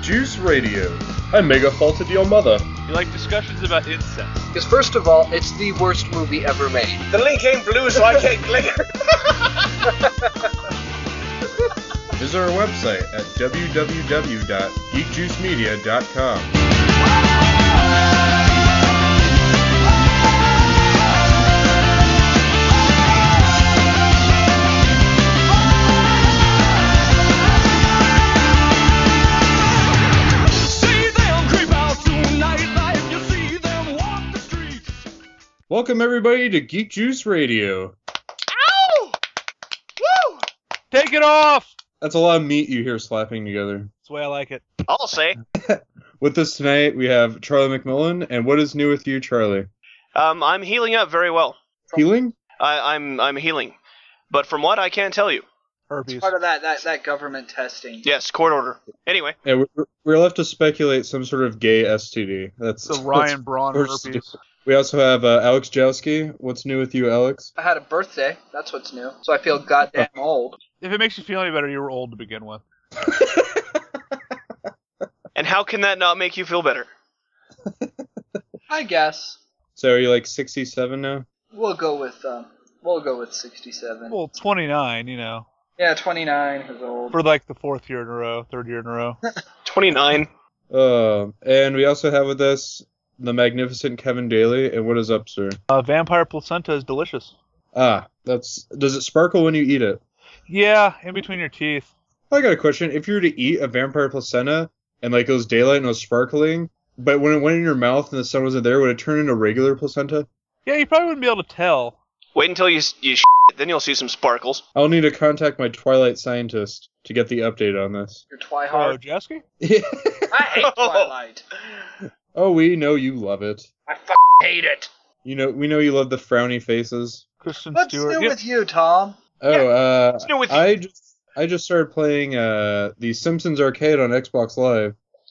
Juice Radio. I'm mega faulted your mother. You like discussions about incest. Because first of all, it's the worst movie ever made. The link ain't blue, so I can't click it. Visit our website at www.geekjuicemedia.com. Welcome everybody to Geek Juice Radio. Ow! Woo! Take it off! That's a lot of meat you hear slapping together. That's the way I like it. I'll say. With us tonight, we have Charlie McMillan. And what is new with you, Charlie? I'm healing up very well. Healing? I'm healing. But from what, I can't tell you. Herpes. Part of that government testing. Yes, court order. Anyway. Yeah, we're left to speculate some sort of gay STD. That's The Ryan Braun herpes. We also have Alex Jowski. What's new with you, Alex? I had a birthday. That's what's new. So I feel goddamn old. If it makes you feel any better, you were old to begin with. And how can that not make you feel better? I guess. So are you like 67 now? We'll go with 67. Well, 29, you know. Yeah, 29 is old. For like the third year in a row. 29. And we also have with us the magnificent Kevin Daly. And what is up, sir? Vampire placenta is delicious. Does it sparkle when you eat it? Yeah, in between your teeth. I got a question. If you were to eat a vampire placenta and like it was daylight and it was sparkling, but when it went in your mouth and the sun wasn't there, would it turn into regular placenta? Yeah, you probably wouldn't be able to tell. Wait until you then you'll see some sparkles. I'll need to contact my Twilight scientist to get the update on this. Your Oh, Twihard. Jasky? I hate Twilight. Oh, we know you love it. I hate it. We know you love the frowny faces. Kristen What's Stewart. new with you, Tom? What's new with you? I just started playing the Simpsons Arcade on Xbox Live.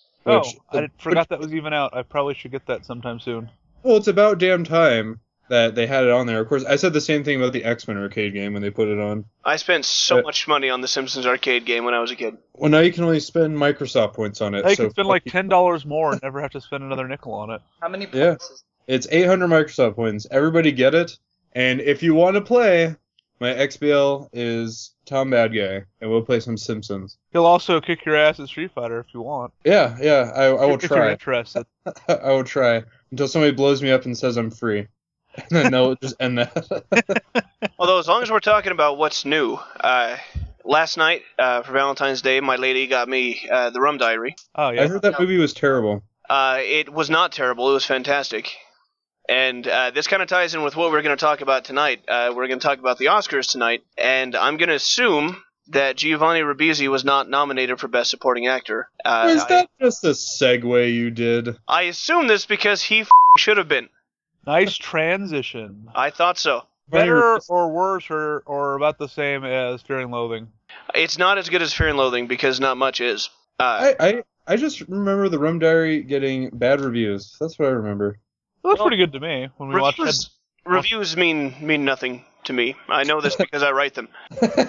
I forgot that was even out. I probably should get that sometime soon. Well, it's about damn time that they had it on there. Of course, I said the same thing about the X-Men arcade game when they put it on. I spent so much money on the Simpsons arcade game when I was a kid. Well, now you can only spend Microsoft points on it. I so could spend like $10 more and never have to spend another nickel on it. How many Yeah. points is It's 800 Microsoft points. Everybody get it. And if you want to play, my XBL is Tom Bad Guy, and we'll play some Simpsons. He'll also kick your ass at Street Fighter if you want. Yeah, I will If you're try. interested. I will try until somebody blows me up and says I'm free. And then they'll just end that. Although, as long as we're talking about what's new, last night, for Valentine's Day, my lady got me the Rum Diary. Oh, yeah. I heard that movie was terrible. It was not terrible. It was fantastic. And this kind of ties in with what we're going to talk about tonight. We're going to talk about the Oscars tonight, and I'm going to assume that Giovanni Ribisi was not nominated for Best Supporting Actor. Is that just a segue you did? I assume this because he should have been. Nice transition. I thought so. Better or worse or about the same as Fear and Loathing? It's not as good as Fear and Loathing because not much is. I just remember the Rum Diary getting bad reviews. That's what I remember. Well, that's pretty good to me when we watched it. Reviews mean nothing to me. I know this because I write them.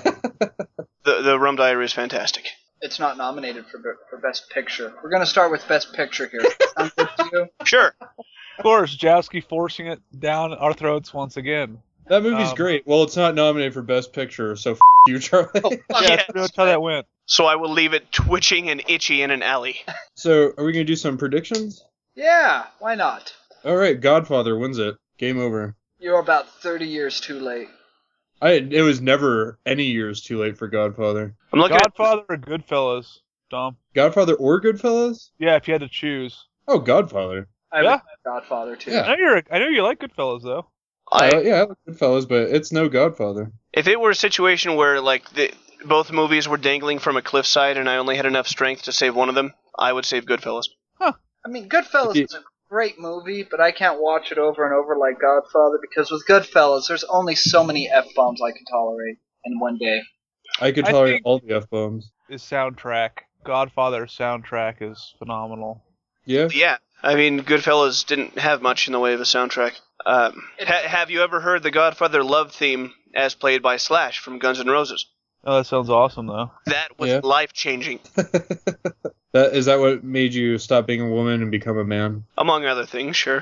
The Rum Diary is fantastic. It's not nominated for Best Picture. We're going to start with Best Picture here. Sound good to you? Sure. Of course, Jowski forcing it down our throats once again. That movie's great. Well, it's not nominated for Best Picture, so you, Charlie. Yeah, that's how that went. So I will leave it twitching and itchy in an alley. So, are we going to do some predictions? Yeah, why not? All right, Godfather wins it. Game over. You're about 30 years too late. It was never any years too late for Godfather. I'm looking Godfather or Goodfellas, Dom? Godfather or Goodfellas? Yeah, if you had to choose. Oh, Godfather. I Yeah. like Godfather too. Yeah. I know you like Goodfellas though. I like Goodfellas, but it's no Godfather. If it were a situation where like both movies were dangling from a cliffside and I only had enough strength to save one of them, I would save Goodfellas. I mean, Goodfellas is a great movie, but I can't watch it over and over like Godfather because with Goodfellas, there's only so many F-bombs I can tolerate in one day. I could I tolerate think- all the F-bombs. His soundtrack, Godfather's soundtrack is phenomenal. Yeah? Yeah. I mean, Goodfellas didn't have much in the way of a soundtrack. Have you ever heard the Godfather love theme as played by Slash from Guns N' Roses? Oh, that sounds awesome though. That was Yeah. life-changing. Is that what made you stop being a woman and become a man? Among other things, sure.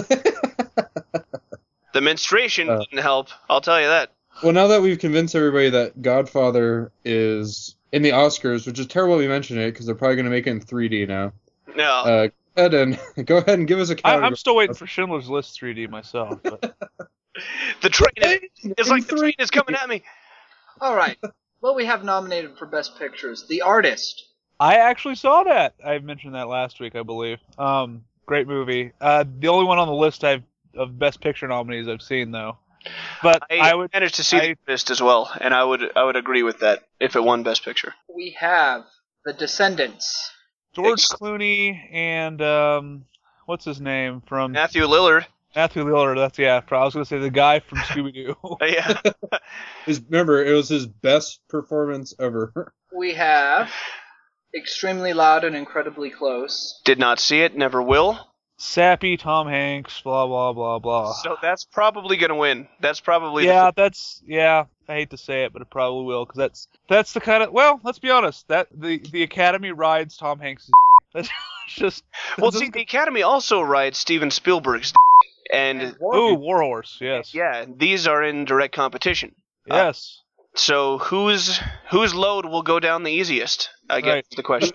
The menstruation didn't help, I'll tell you that. Well, now that we've convinced everybody that Godfather is in the Oscars, which is terrible we mentioned it because they're probably going to make it in 3D now. No. Go ahead and give us a category. I'm still waiting for Schindler's List 3D myself. But... The train is like the train is coming at me. All right. What we have nominated for Best Pictures: The Artist. I actually saw that. I mentioned that last week, I believe. Great movie. The only one on the list of Best Picture nominees I've seen, though. But I would managed to see the list as well, and I would agree with that if it won Best Picture. We have The Descendants. George Clooney and what's his name from Matthew Lillard. Matthew Lillard. That's I was gonna say the guy from Scooby Doo. Yeah. Remember, it was his best performance ever. We have Extremely Loud and Incredibly Close. Did not see it. Never will. Sappy Tom Hanks. Blah blah blah blah. So that's probably gonna win. That's probably I hate to say it, but it probably will because that's the kind of let's be honest, that the Academy rides Tom Hanks'. That's just the Academy also rides Steven Spielberg's and War Horse, yes. Yeah, these are in direct competition. Yes. So whose load will go down the easiest? I guess is the question.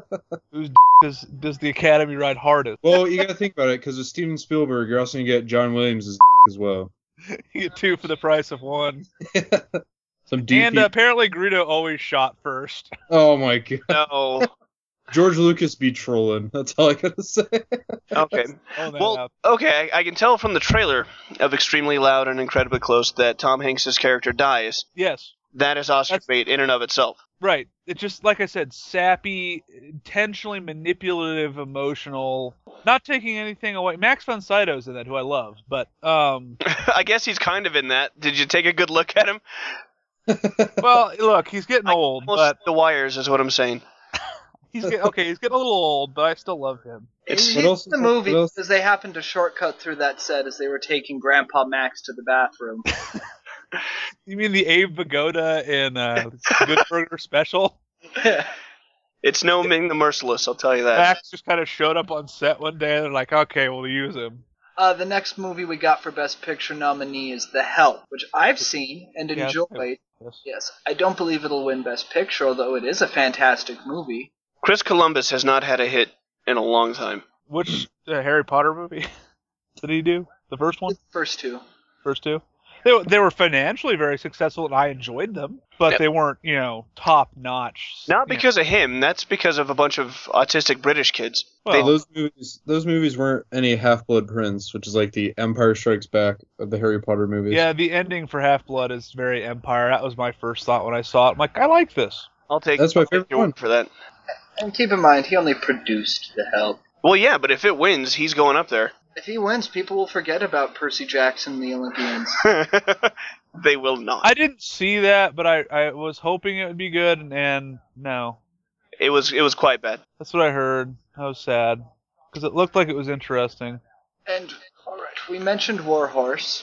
Whose does the Academy ride hardest? Well, you got to think about it because with Steven Spielberg, you're also gonna get John Williams' as well. You get two for the price of one. Some deep. And apparently Greedo always shot first. Oh my god. No. George Lucas be trolling. That's all I gotta say. Okay. Okay. I can tell from the trailer of Extremely Loud and Incredibly Close that Tom Hanks' character dies. Yes. That is Oscar bait in and of itself. Right. It's just, like I said, sappy, intentionally manipulative, emotional, not taking anything away. Max von Sydow's in that, who I love, but... I guess he's kind of in that. Did you take a good look at him? Well, look, he's getting old, but... The wires is what I'm saying. He's getting a little old, but I still love him. He's in the movie because they happened to shortcut through that set as they were taking Grandpa Max to the bathroom. You mean the Abe Vigoda in Good Burger Special? It's no Ming the Merciless, I'll tell you that. Max just kind of showed up on set one day and they're like, okay, we'll use him. The next movie we got for Best Picture nominee is The Help, which I've seen and enjoyed. Yes, I don't believe it'll win Best Picture, although it is a fantastic movie. Chris Columbus has not had a hit in a long time. Which Harry Potter movie did he do? The first one? First two. First two? They were financially very successful, and I enjoyed them, but they weren't, top notch. Not because of him. That's because of a bunch of autistic British kids. Well, those movies weren't any Half-Blood Prince, which is like the Empire Strikes Back of the Harry Potter movies. Yeah, the ending for Half-Blood is very Empire. That was my first thought when I saw it. I'm like, I like this. That's my favorite one for that. And keep in mind, he only produced The Help. Well, yeah, but if it wins, he's going up there. If he wins, people will forget about Percy Jackson and the Olympians. They will not. I didn't see that, but I was hoping it would be good, and no. It was quite bad. That's what I heard. I was sad. Because it looked like it was interesting. And, alright, we mentioned War Horse.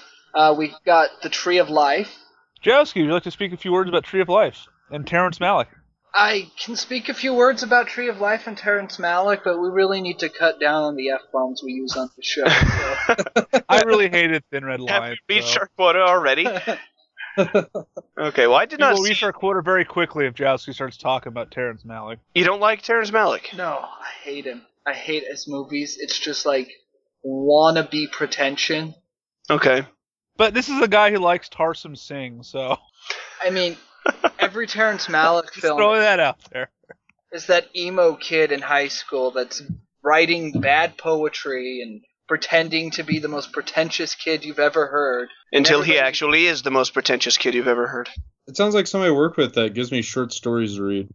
We got The Tree of Life. Jowski, would you like to speak a few words about Tree of Life and Terrence Malick? I can speak a few words about Tree of Life and Terrence Malick, but we really need to cut down on the F-bombs we use on the show. So. I really hated Thin Red Line. Have you reached our quota already? Okay, well, I did not We'll reach our quota very quickly if Jowski starts talking about Terrence Malick. You don't like Terrence Malick? No, I hate him. I hate his movies. It's just like wannabe pretension. Okay. But this is a guy who likes Tarsum Singh, so... I mean... Every Terrence Malick film throw that out there. Is that emo kid in high school that's writing bad poetry and pretending to be the most pretentious kid you've ever heard. Until he actually is the most pretentious kid you've ever heard. It sounds like somebody I work with that gives me short stories to read.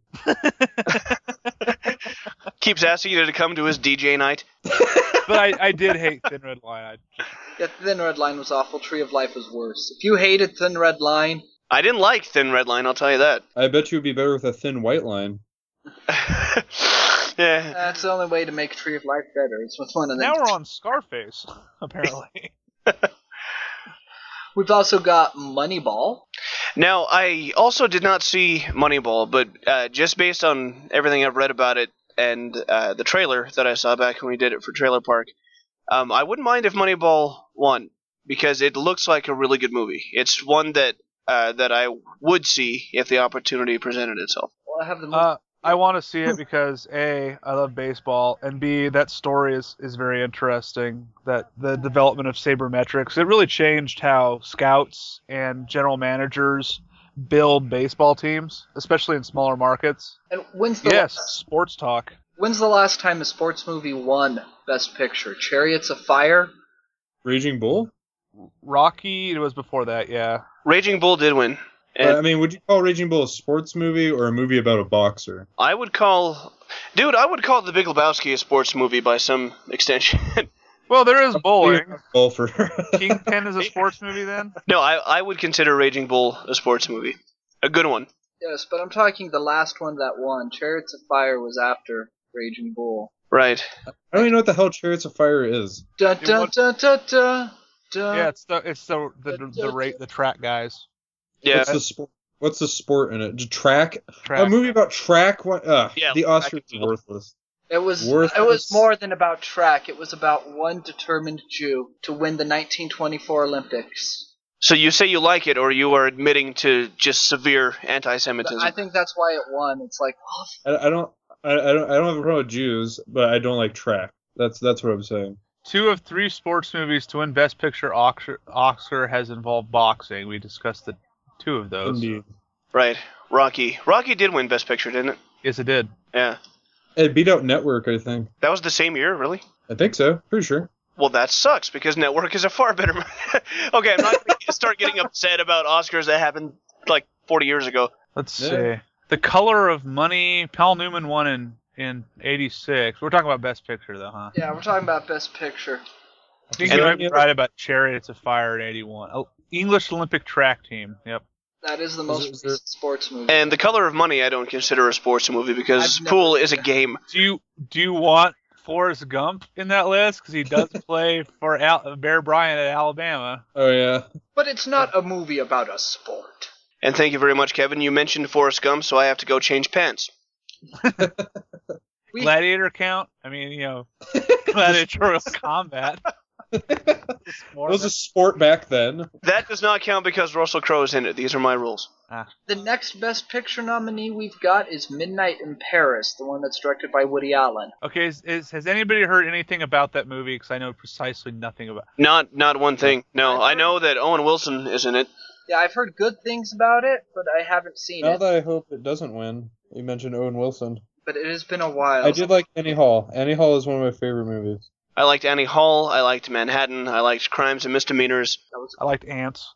Keeps asking you to come to his DJ night. But I did hate Thin Red Line. Yeah, Thin Red Line was awful. Tree of Life was worse. If you hated Thin Red Line... I didn't like Thin Red Line, I'll tell you that. I bet you would be better with a thin white line. Yeah. That's the only way to make Tree of Life better. It's with one of them. Now we're on Scarface, apparently. We've also got Moneyball. Now, I also did not see Moneyball, but just based on everything I've read about it and the trailer that I saw back when we did it for Trailer Park, I wouldn't mind if Moneyball won, because it looks like a really good movie. It's one that I would see if the opportunity presented itself. Well, I have the movie. I want to see it because A, I love baseball, and B, that story is very interesting. That the development of sabermetrics, it really changed how scouts and general managers build baseball teams, especially in smaller markets. And when's the sports talk. When's the last time a sports movie won Best Picture? Chariots of Fire? Raging Bull? Rocky, it was before that, yeah. Raging Bull did win. I mean, would you call Raging Bull a sports movie or a movie about a boxer? I would call The Big Lebowski a sports movie by some extension. Well, there is bowling. Golfer. Kingpin is a sports movie then? No, I would consider Raging Bull a sports movie. A good one. Yes, but I'm talking the last one that won. Chariots of Fire was after Raging Bull. Right. I don't even know what the hell Chariots of Fire is. Dun dun dun dun dun. Yeah, it's the track guys. Yeah. What's the sport in it? Track? Track. A movie about track? Yeah, the Oscars are worthless. It was more than about track. It was about one determined Jew to win the 1924 Olympics. So you say you like it, or you are admitting to just severe anti-Semitism? I think that's why it won. It's like, I don't have a problem with Jews, but I don't like track. That's what I'm saying. 2 of 3 sports movies to win Best Picture Oscar has involved boxing. We discussed the 2 of those. Indeed. Right. Rocky. Rocky did win Best Picture, didn't it? Yes, it did. Yeah. It beat out Network, I think. That was the same year, really? I think so. Pretty sure. Well, that sucks, because Network is a far better movie. Okay, I'm not going to start getting upset about Oscars that happened like 40 years ago. Let's see. The Color of Money, Paul Newman won in 86. We're talking about Best Picture, though, huh? yeah, we're talking about Best Picture. I think you might be right about Chariots of Fire in 81. Oh, English Olympic Track Team, yep. That is the most recent sports movie. And The Color of Money I don't consider a sports movie, because pool is a game. Do you want Forrest Gump in that list? Because he does play for Bear Bryant at Alabama. Oh, yeah. But it's not a movie about a sport. And thank you very much, Kevin. You mentioned Forrest Gump, so I have to go change pants. Gladiator count? I mean, gladiatorial combat. It was a sport back then. That does not count because Russell Crowe's in it. These are my rules. The next Best Picture nominee we've got is Midnight in Paris, the one that's directed by Woody Allen. Okay, has anybody heard anything about that movie? Because I know precisely nothing about it. Not one thing. No, I know that Owen Wilson is in it. Yeah, I've heard good things about it, but I haven't seen it. Now that I hope it doesn't win. You mentioned Owen Wilson. But it has been a while. I did like Annie Hall. Annie Hall is one of my favorite movies. I liked Annie Hall. I liked Manhattan. I liked Crimes and Misdemeanors. I liked Ants.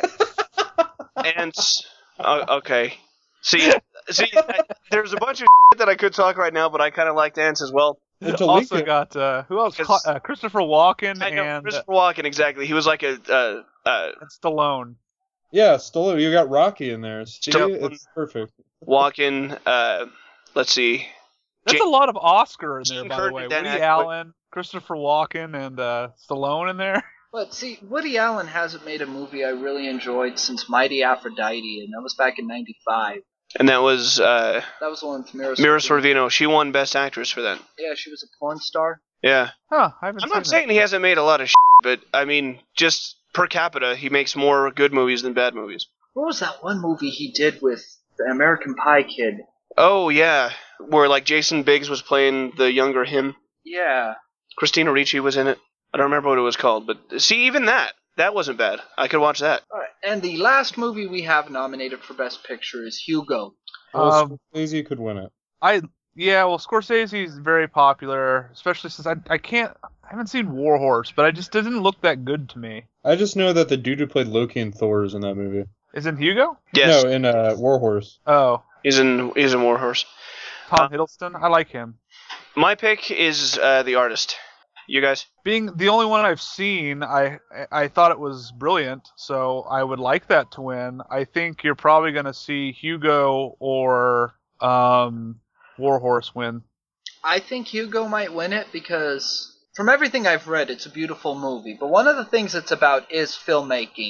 Ants. Okay. See, there's a bunch of that I could talk right now, but I kind of liked Ants as well. Also got who else? Christopher Walken and Christopher Walken, exactly. He was like and Stallone. Yeah, Stallone. You got Rocky in there. See, Stallone. it's perfect. Walken. Let's see. That's a lot of Oscar in there, Gene by the Curtin, way. Dan Woody Aykroyd. Allen, Christopher Walken, and Stallone in there. But see, Woody Allen hasn't made a movie I really enjoyed since Mighty Aphrodite, and that was back in '95. And that was That was the one with Mira Sorvino. She won Best Actress for that. Yeah, she was a porn star. Yeah. Huh, I haven't I'm seen not saying he hasn't made a lot of but I mean, just per capita, he makes more good movies than bad movies. What was that one movie he did with the American Pie kid? Oh, yeah. Where, like, Jason Biggs was playing the younger him. Yeah. Christina Ricci was in it. I don't remember what it was called, but see, even that wasn't bad. I could watch that. All right. And the last movie we have nominated for Best Picture is Hugo. Well, Scorsese could win it. Scorsese is very popular, especially since I haven't seen War Horse, but it just didn't look that good to me. I just know that the dude who played Loki in Thor is in that movie. Is it Hugo? Yes. No, in War Horse. Oh. He's in War Horse. Tom Hiddleston? I like him. My pick is The Artist. You guys? Being the only one I've seen, I thought it was brilliant, so I would like that to win. I think you're probably going to see Hugo or War Horse win. I think Hugo might win it because, from everything I've read, it's a beautiful movie. But one of the things it's about is filmmaking.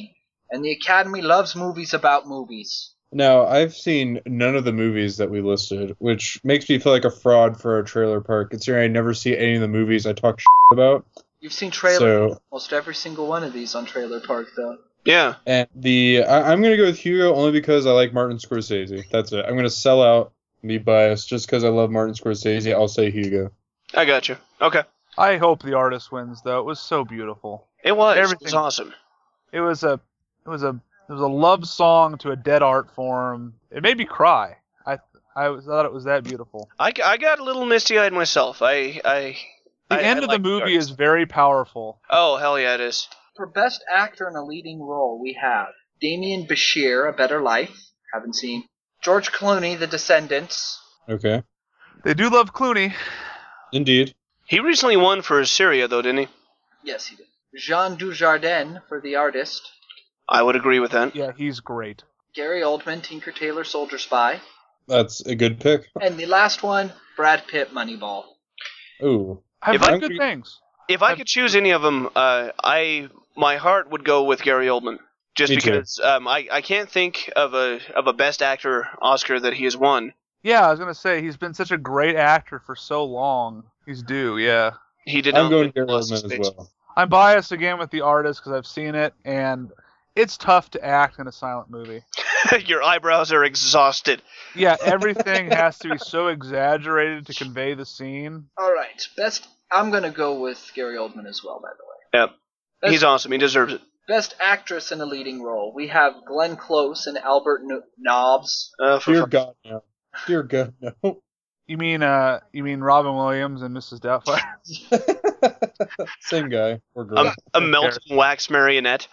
And the Academy loves movies about movies. Now, I've seen none of the movies that we listed, which makes me feel like a fraud for a trailer park, considering I never see any of the movies I talk about. You've seen trailers almost every single one of these on Trailer Park, though. Yeah. And I'm going to go with Hugo only because I like Martin Scorsese. That's it. I'm going to sell out and be biased just because I love Martin Scorsese. I'll say Hugo. I got you. Okay. I hope The Artist wins, though. It was so beautiful. It was. Everything. It was awesome. It was a love song to a dead art form. It made me cry. I thought it was that beautiful. I got a little misty-eyed myself. The end of the movie is very powerful. Oh, hell yeah, it is. For Best Actor in a Leading Role, we have Damien Bashir, A Better Life. Haven't seen. George Clooney, The Descendants. Okay. They do love Clooney. Indeed. He recently won for Syria, though, didn't he? Yes, he did. Jean Dujardin for The Artist. I would agree with that. Yeah, he's great. Gary Oldman, Tinker Tailor Soldier Spy. That's a good pick. And the last one, Brad Pitt, Moneyball. Ooh. I've If heard I good things. If I could choose any of them, my heart would go with Gary Oldman. Just Me too. because I can't think of a Best Actor Oscar that he has won. Yeah, I was gonna say he's been such a great actor for so long. He's due, yeah. He did I'm not going win Gary Lost in Oldman as Space. well. I'm biased again with The Artist because I've seen it, and it's tough to act in a silent movie. Your eyebrows are exhausted. Yeah, everything has to be so exaggerated to convey the scene. All right, I'm going to go with Gary Oldman as well, by the way. Yep. He's awesome. He deserves it. Best Actress in a Leading Role, we have Glenn Close and Albert Nobbs. Dear God, no. Dear God, no. You mean Robin Williams and Mrs. Doubtfire? Same guy or girl. A melting wax marionette.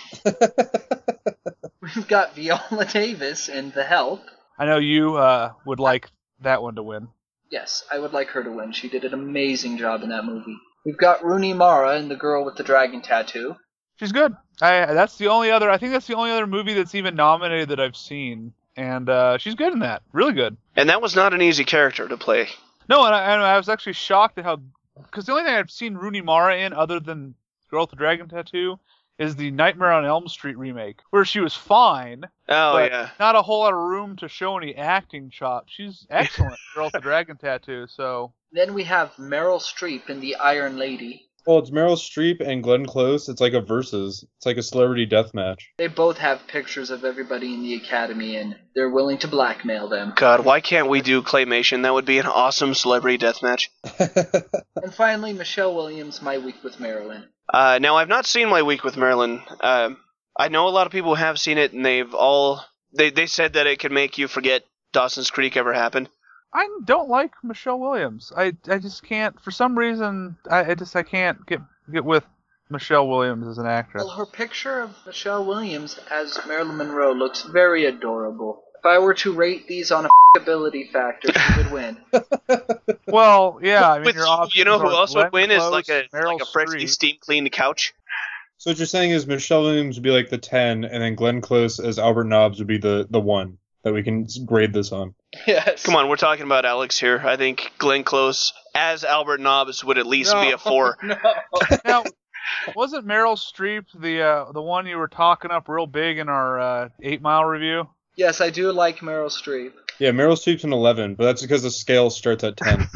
We've got Viola Davis in The Help. I know you would like that one to win. Yes, I would like her to win. She did an amazing job in that movie. We've got Rooney Mara in The Girl with the Dragon Tattoo. She's good. I think that's the only other movie that's even nominated that I've seen, and she's good in that. Really good. And that was not an easy character to play. No, and I was actually shocked at how, because the only thing I've seen Rooney Mara in other than Girl with the Dragon Tattoo is the Nightmare on Elm Street remake, where she was fine. Oh, but yeah. not a whole lot of room to show any acting chops. She's excellent, Girl with the Dragon Tattoo. So Then we have Meryl Streep in The Iron Lady. Well, it's Meryl Streep and Glenn Close. It's like a versus. It's like a celebrity death match. They both have pictures of everybody in the Academy, and they're willing to blackmail them. God, why can't we do claymation? That would be an awesome celebrity deathmatch. And finally, Michelle Williams, My Week with Marilyn. Now, I've not seen My Week with Marilyn. I know a lot of people have seen it, and they said that it could make you forget Dawson's Creek ever happened. I don't like Michelle Williams. I just can't, for some reason, I can't get with Michelle Williams as an actress. Well, her picture of Michelle Williams as Marilyn Monroe looks very adorable. If I were to rate these on a ability factor, she would win. Well, yeah, I mean, your options You know who are else would Glenn win is Close, like a Meryl freshly Streep. steam cleaned couch. So what you're saying is Michelle Williams would be like the 10, and then Glenn Close as Albert Nobbs would be the 1 that we can grade this on. Yes. Come on, we're talking about Alex here. I think Glenn Close as Albert Nobbs would at least be a 4. No. Now, wasn't Meryl Streep the one you were talking up real big in our 8 Mile review? Yes, I do like Meryl Streep. Yeah, Meryl Streep's an 11, but that's because the scale starts at 10.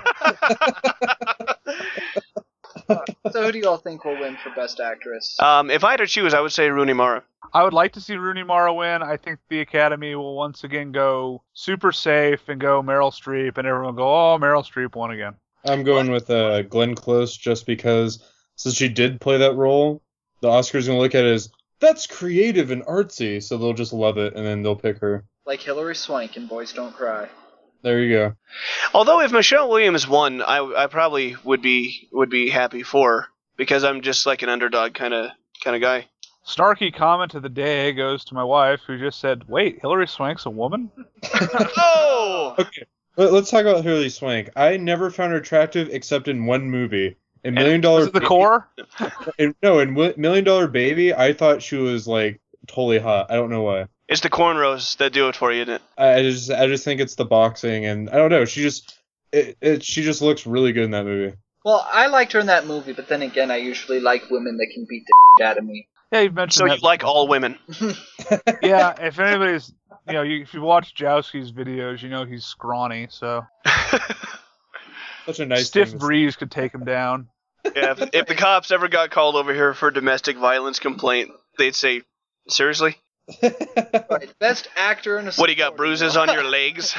So who do you all think will win for Best Actress? If I had to choose, I would say Rooney Mara. I would like to see Rooney Mara win. I think the Academy will once again go super safe and go Meryl Streep, and everyone will go, oh, Meryl Streep won again. I'm going with Glenn Close just because since she did play that role, the Oscars going to look at it as, that's creative and artsy, so they'll just love it, and then they'll pick her. Like Hilary Swank in Boys Don't Cry. There you go. Although if Michelle Williams won, I probably would be happy for her, because I'm just like an underdog kind of guy. Snarky comment of the day goes to my wife, who just said, wait, Hilary Swank's a woman? Oh! Okay, let's talk about Hilary Swank. I never found her attractive except in one movie. In Million Dollar Was it the Baby. core? In Million Dollar Baby, I thought she was like totally hot. I don't know why. It's the cornrows that do it for you, isn't it? I just think it's the boxing, and I don't know. She just looks really good in that movie. Well, I liked her in that movie, but then again, I usually like women that can beat the out of me. Yeah, you've mentioned So that you like before. all women. Yeah, if anybody's, if you watch Jowski's videos, you know he's scrawny, so Such a nice stiff thing to breeze could take him down. Yeah, if the cops ever got called over here for a domestic violence complaint, they'd say, seriously? say. Right. Best actor in a What, do you got supporting bruises role. on your legs?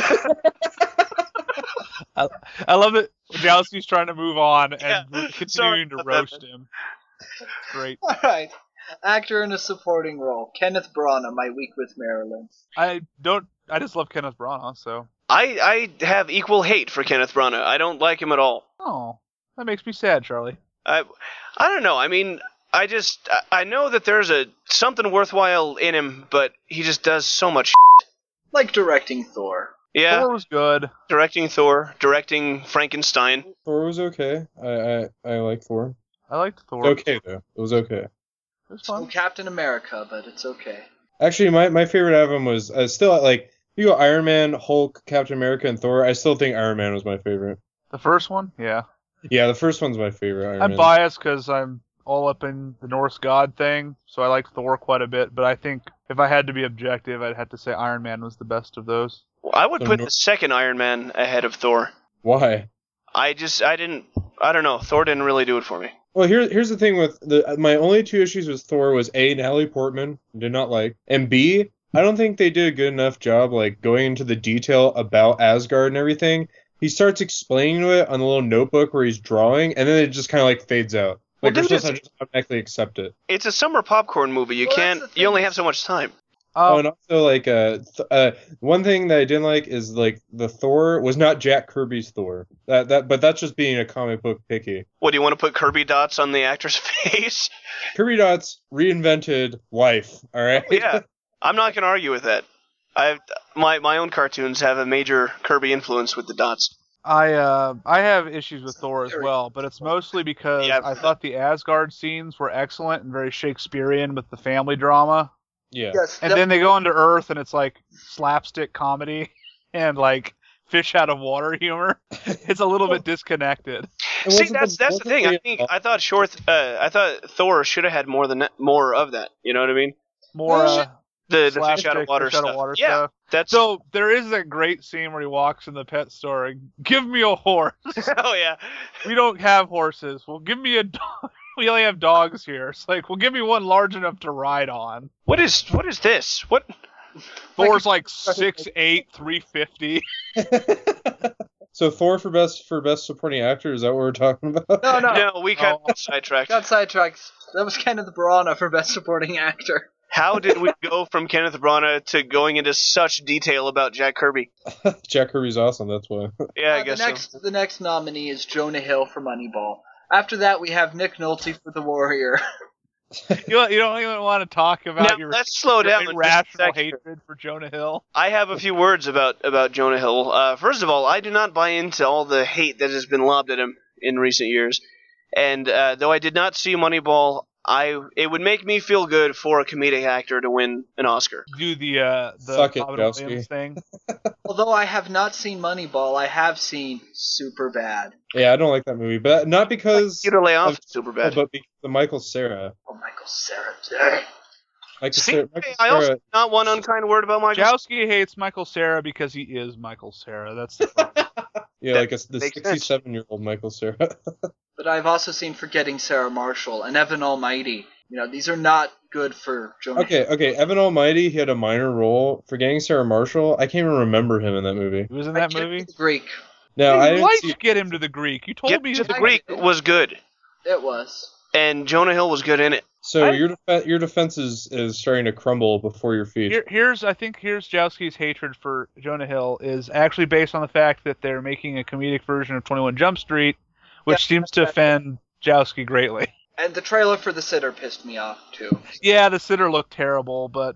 I love that Jowski's trying to move on and Yeah, we're sorry continuing to about that, roast him. It's great. All right. Actor in a supporting role. Kenneth Branagh, My Week with Marilyn. I just love Kenneth Branagh, so. I have equal hate for Kenneth Branagh. I don't like him at all. Oh, that makes me sad, Charlie. I don't know. I mean, I know that there's something worthwhile in him, but he just does so much. Like directing Thor. Yeah, Thor was good. directing Thor, directing Frankenstein. Thor was okay. I like Thor. I liked It's Thor. okay though. It was okay. It was So fun. Captain America, but it's okay. Actually, my favorite out of them was still like you go Iron Man, Hulk, Captain America, and Thor. I still think Iron Man was my favorite. The first one, yeah. Yeah, the first one's my favorite. Iron I'm Man. biased because I'm all up in the Norse god thing, so I like Thor quite a bit. But I think if I had to be objective, I'd have to say Iron Man was the best of those. I would So put the second Iron Man ahead of Thor. Why? I don't know. Thor didn't really do it for me. Well, here's the thing with my only two issues with Thor was A, Natalie Portman, did not like, and B, I don't think they did a good enough job like going into the detail about Asgard and everything. He starts explaining to it on the little notebook where he's drawing, and then it just kind of like fades out. Like Well, we're supposed to didn't just automatically accept it. It's a summer popcorn movie. You Well, can't. that's the You only thing. have so much time. Oh, and also like one thing that I didn't like is like the Thor was not Jack Kirby's Thor. But that's just being a comic book picky. What, do you want to put Kirby dots on the actor's face? Kirby Dots reinvented life. All right. Yeah, I'm not gonna argue with that. My own cartoons have a major Kirby influence with the dots. I have issues with Thor as well, but it's mostly because Yeah. I thought the Asgard scenes were excellent and very Shakespearean with the family drama. Yeah. Yes. And then they go into Earth and it's like slapstick comedy and like fish out of water humor. It's a little bit disconnected. See, that's the thing. I thought Thor should have had more of that. You know what I mean? More The fish slapstick, out of water fish out stuff. of water Yeah, stuff. that's. So there is a great scene where he walks in the pet store and give me a horse. Oh yeah. We don't have horses. Well, give me a dog. We only have dogs here. It's like, well, give me one large enough to ride on. What is this? What? Thor's like 6'8", 350. So Thor for best supporting actor, is that what we're talking about? No, no. No, we got sidetracked. Got sidetracked. That was Kenneth Branagh for Best Supporting Actor. How did we go from Kenneth Branagh to going into such detail about Jack Kirby? Jack Kirby's awesome, that's why. Yeah, I guess so. The next nominee is Jonah Hill for Moneyball. After that, we have Nick Nolte for The Warrior. You don't even want to talk about Now, your let's slow down just a irrational second. hatred for Jonah Hill. I have a few words about Jonah Hill. First of all, I do not buy into all the hate that has been lobbed at him in recent years. And though I did not see Moneyball, it would make me feel good for a comedic actor to win an Oscar. Do the Suck it, Robin Jowski. Williams thing. Although I have not seen Moneyball, I have seen Superbad. Yeah, I don't like that movie, but not because You to lay off of super bad. but because of Michael Cera. Oh, Michael Cera. See, I also have not one unkind word about Michael. Jowski hates Michael Cera because he is Michael Cera. That's the problem. Yeah, That like the makes sense. 67-year-old Michael Cera. But I've also seen Forgetting Sarah Marshall and Evan Almighty. You know, these are not good for Jonah Hill. Okay, Evan Almighty, he had a minor role. Forgetting Sarah Marshall, I can't even remember him in that movie. He was in I that get movie. the Greek. No, I Hey, didn't why'd see. you get him to the Greek? You told Get me to he the was Greek was good, It was. and Jonah Hill was good in it. So your defense is starting to crumble before your feet. Here's Jowski's hatred for Jonah Hill is actually based on the fact that they're making a comedic version of 21 Jump Street, which Yeah, seems to that's offend Jowski greatly. And the trailer for The Sitter pissed me off, too. Yeah, the sitter looked terrible, but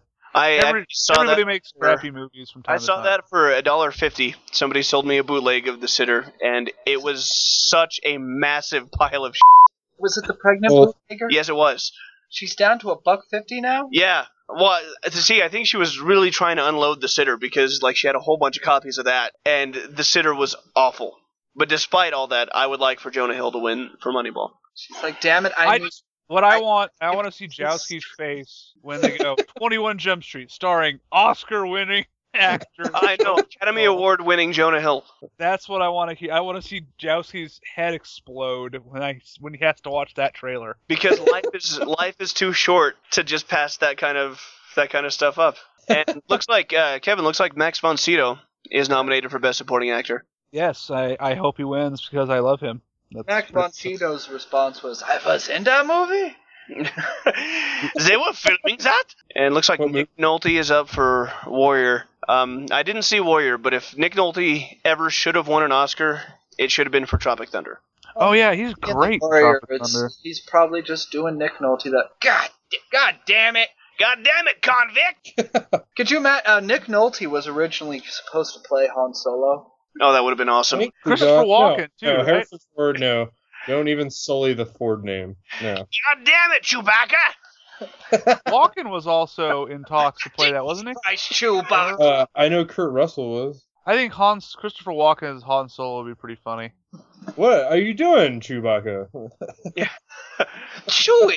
I saw that. everybody makes crappy movies from time I to saw time. that for $1.50. Somebody sold me a bootleg of The Sitter, and it was such a massive pile of shit. Was it the pregnant Well- bootlegger? Yes, it was. She's down to $1.50 now? Yeah. Well, I think she was really trying to unload The Sitter because, like, she had a whole bunch of copies of that, and The Sitter was awful. But despite all that, I would like for Jonah Hill to win for Moneyball. She's like, damn it, I need just What I want to see Jowski's face when they go 21 Jump Street, starring Oscar-winning actor. I know, Academy Award-winning Jonah Hill. That's what I want to hear. I want to see Jowski's head explode when he has to watch that trailer. Because life is too short to just pass that kind of stuff up. And looks like Kevin, looks like Max von Sydow is nominated for Best Supporting Actor. Yes, I hope he wins because I love him. Max von Sydow's response was, "I was in that movie." They were filming that. And looks like Nick Nolte is up for Warrior. I didn't see Warrior, but if Nick Nolte ever should have won an Oscar, it should have been for Tropic Thunder. Oh yeah, he's great. Warrior, he's probably just doing Nick Nolte. That God damn it, convict! Could you imagine? Nick Nolte was originally supposed to play Han Solo. Oh, that would have been awesome. Christopher Walken too, no, right? Harrison Ford, no. Don't even sully the Ford name. No. God damn it, Chewbacca! Walken was also in talks to play that, wasn't he? Christ, Chewbacca. I know Kurt Russell was. I think Christopher Walken as Han Solo would be pretty funny. What are you doing, Chewbacca? Chewie!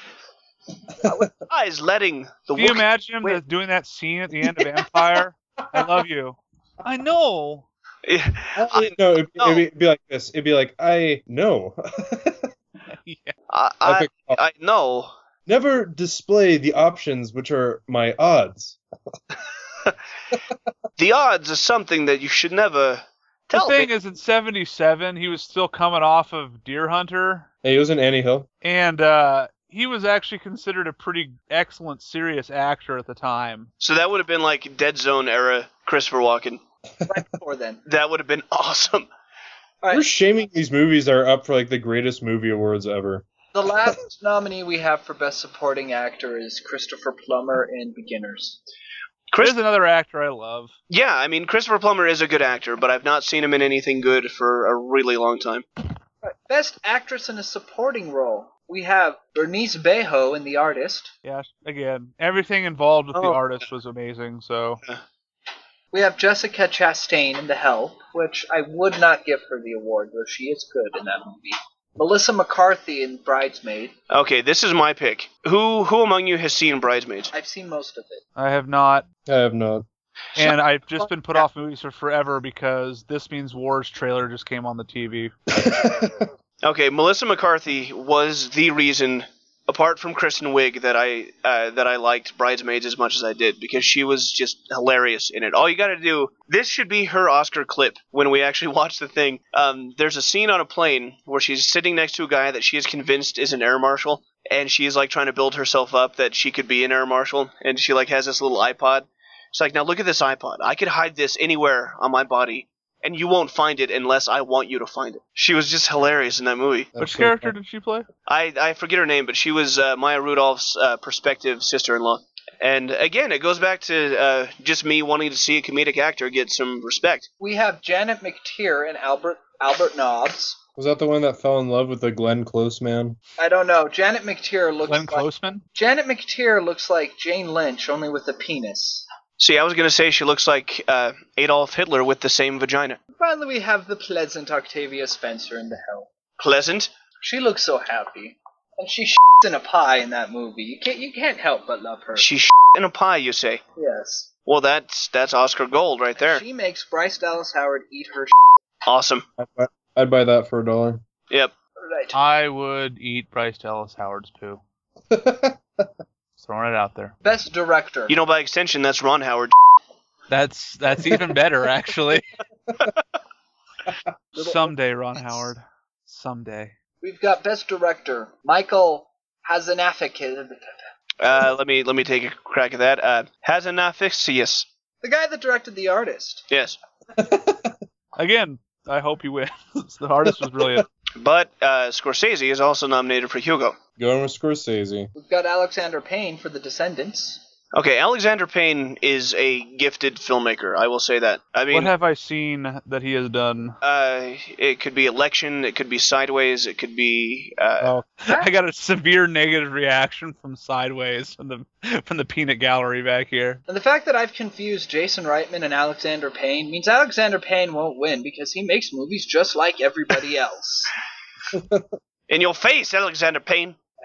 Eyes letting the Can you Wookiee imagine him win. doing that scene at the end of Empire? I love you. I know. Yeah. No, it'd be like this. It'd be like, I know. Yeah. I know. Never display the options which are my odds. The odds is something that you should never The tell thing me. is, in '77, he was still coming off of Deer Hunter, Hey, he was in Annie Hill. and he was actually considered a pretty excellent, serious actor at the time. So that would have been like Dead Zone era Christopher Walken. Right before then. That would have been awesome. All We're right, shaming these movies that are up for like the greatest movie awards ever. the last nominee we have for Best Supporting Actor is Christopher Plummer in Beginners. There's another actor I love. Yeah, I mean, Christopher Plummer is a good actor, but I've not seen him in anything good for a really long time. All right, Best Actress in a Supporting Role. We have Bernice Bejo in The Artist. Yeah, again, everything involved with the Oh. artist was amazing. So We have Jessica Chastain in The Help, which I would not give her the award, though she is good in that movie. Melissa McCarthy in Bridesmaid. Okay, this is my pick. Who among you has seen Bridesmaids? I've seen most of it. I have not, I have not. and I've just been put off movies for forever because This Means War's trailer just came on the TV. Okay, Melissa McCarthy was the reason, apart from Kristen Wiig, that I liked Bridesmaids as much as I did, because she was just hilarious in it. All you gotta do, this should be her Oscar clip when we actually watch the thing. There's a scene on a plane where she's sitting next to a guy that she is convinced is an air marshal, and she's like trying to build herself up that she could be an air marshal, and she like has this little iPod. She's like, now look at this iPod. I could hide this anywhere on my body, and you won't find it unless I want you to find it. She was just hilarious in that movie. Which character did she play? I forget her name, but she was Maya Rudolph's prospective sister-in-law. And again, it goes back to just me wanting to see a comedic actor get some respect. We have Janet McTeer and Albert Nobbs. Was that the one that fell in love with the Glenn Close man? I don't know. Janet McTeer Glenn Closeman? Janet McTeer looks like Jane Lynch, only with a penis. See, I was going to say she looks like Adolf Hitler with the same vagina. Finally, we have the pleasant Octavia Spencer in The Help. Pleasant. She looks so happy, and she in a pie in that movie. You can't help but love her. She in a pie, you say? Yes. Well, that's Oscar gold right there. She makes Bryce Dallas Howard eat her. Awesome. I'd buy that for $1. Yep. Right. I would eat Bryce Dallas Howard's poo. Throwing it out there. Best Director. You know, by extension, that's Ron Howard. That's even better, actually. Someday, Ron Howard. Someday. We've got Best Director, Michael Hazanafik. Let me take a crack at that. Hazanafis. The guy that directed The Artist. Yes. Again, I hope he wins. The artist was brilliant. But Scorsese is also nominated for Hugo. Going with Scorsese. We've got Alexander Payne for The Descendants. Okay, Alexander Payne is a gifted filmmaker. I will say that. I mean, What have I seen that he has done? it could be Election. It could be Sideways. It could be. I got a severe negative reaction from Sideways from the peanut gallery back here. And the fact that I've confused Jason Reitman and Alexander Payne means Alexander Payne won't win because he makes movies just like everybody else. In your face, Alexander Payne.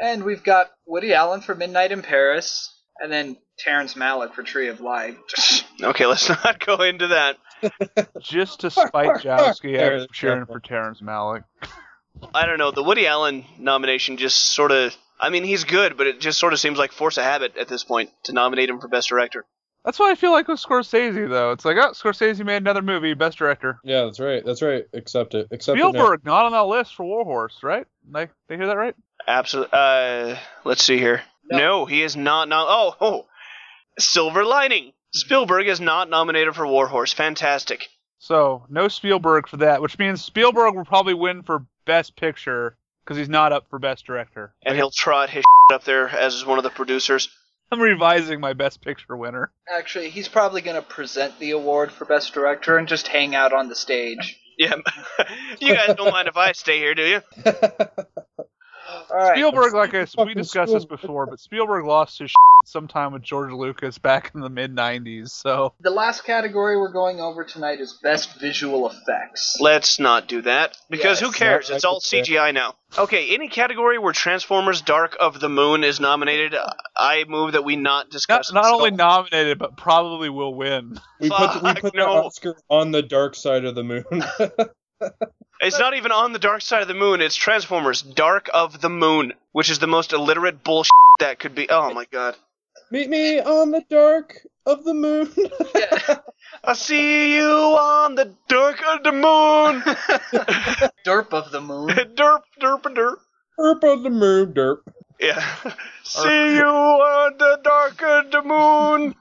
And we've got Woody Allen for Midnight in Paris, and then Terrence Malick for Tree of Life. Okay, let's not go into that. Just to spite Jowski, There, I'm cheering for Terrence Malick. I don't know. The Woody Allen nomination just sort of... I mean, he's good, but it just sort of seems like force of habit at this point to nominate him for Best Director. That's what I feel like with Scorsese, though. It's like, oh, Scorsese made another movie, Best Director. Yeah, that's right. That's right. Accept it. Accept Spielberg, not on that list for Warhorse, right? Like, they hear that right? Absolutely. Let's see here. No, he is not. Oh, Silver Lining. Spielberg is not nominated for Warhorse. Fantastic. So, no Spielberg for that, which means Spielberg will probably win for Best Picture because he's not up for Best Director. And he'll trot his up there as one of the producers. I'm revising my Best Picture winner. Actually, he's probably going to present the award for Best Director and just hang out on the stage. Yeah. You guys don't mind if I stay here, do you? All right. Spielberg, we discussed this before, but Spielberg lost his sometime with George Lucas back in the mid-90s, so... The last category we're going over tonight is Best Visual Effects. Let's not do that, because Yes. who cares? It's all CGI now. Okay, any category where Transformers Dark of the Moon is nominated, I move that we not discuss Not it. only nominated, but probably will win. We put the no. Oscar on the dark side of the moon. It's not even on the dark side of the moon, it's Transformers Dark of the Moon, which is the most illiterate bullshit that could be. Oh my god. Meet me on the dark of the moon. I see you on the dark of the moon. Derp of the Moon. Derp, derp, derp. Derp of the moon, derp. Yeah. See you on the dark of the moon.